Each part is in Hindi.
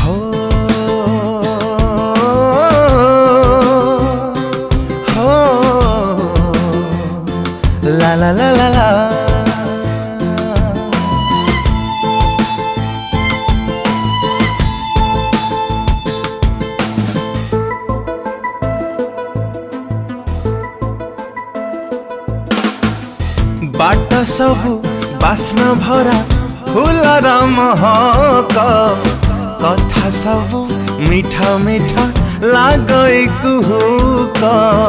हो हो ला ला ला ला ला। बाट सबु बास्ना भरा फूलर महक कथा सबु मीठा मीठा लागै कुहुक।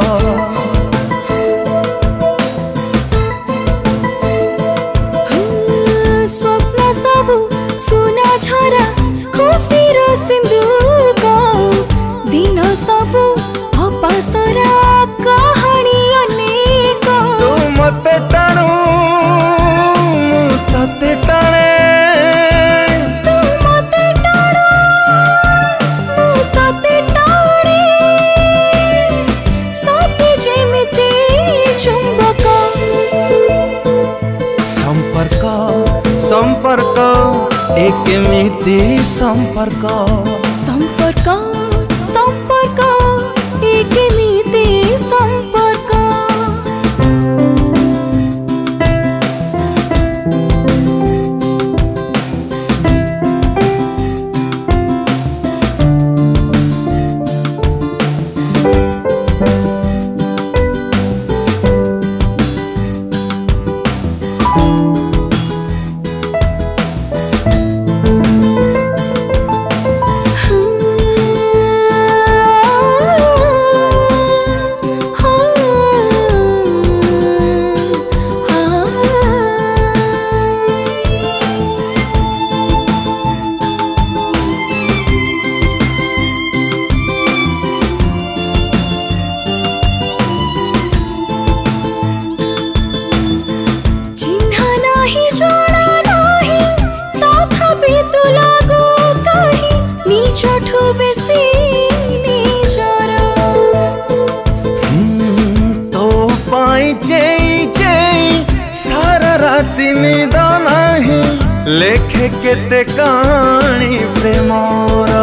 स्वप्न सबु सुना झरा खुशी रो सिंधुक दिन सबु हपासरा कहानी अनेक। तू मते टाणु तते टाणे तू मते टाणु तते टाणे सते जेमिति चुंबक। संपर्क संपर्क एक मिति संपर्क। संपर्क संपर्क एक मिति संपर्क। तो पाई चई चई सारा राति निद नाही लेखे केते कहानी प्रेमर।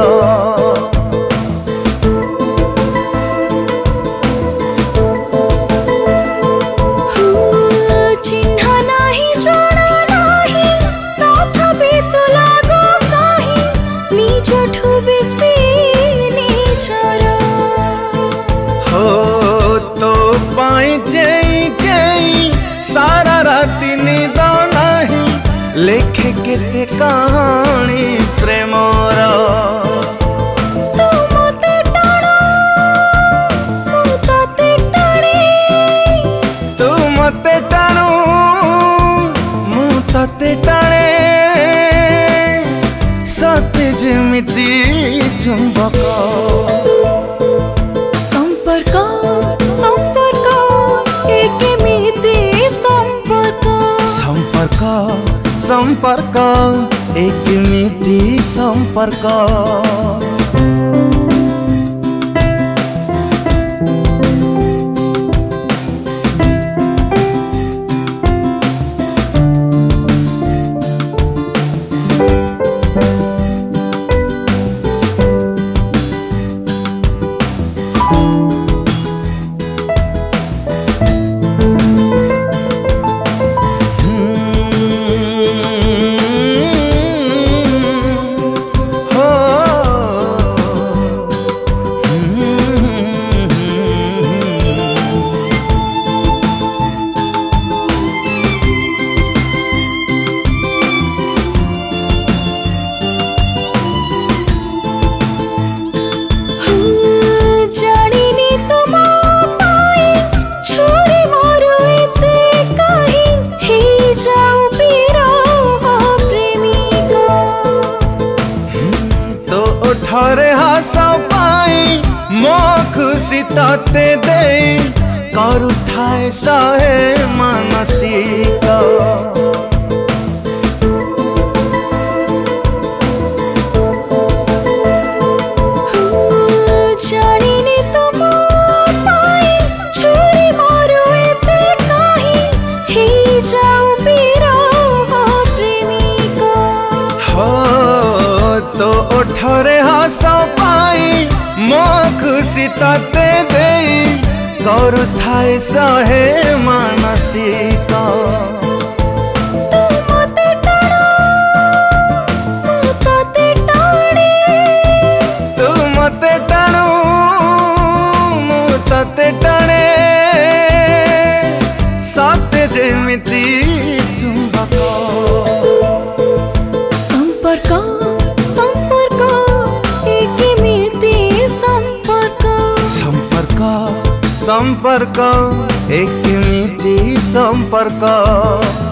तो पाई चई चई सारा राति निद नाही लेखे केते कहानी प्रेमर। तू मते टाणु मु तते टाणे तू मते टाणु मु तते टाणे सते जेमिति चुंबक। संपर्क संपर्क एक मिति संपर्क। संपर्क संपर्क एक मिति संपर्क। ଥରେ ହସ ପାଇ ମୋ ଖୁସି ତତେ ଦେଇ କରୁଥାଏ ଶହେ ମାନସିକ। ओठरे हस पाई मो खुशी तते देई करुथाए सहे मानसिक टाणे साते जेमिति चुंबक संपर्क संपर्क एकेमिति संपर्क संपर्क संपर्क एकेमिति संपर्क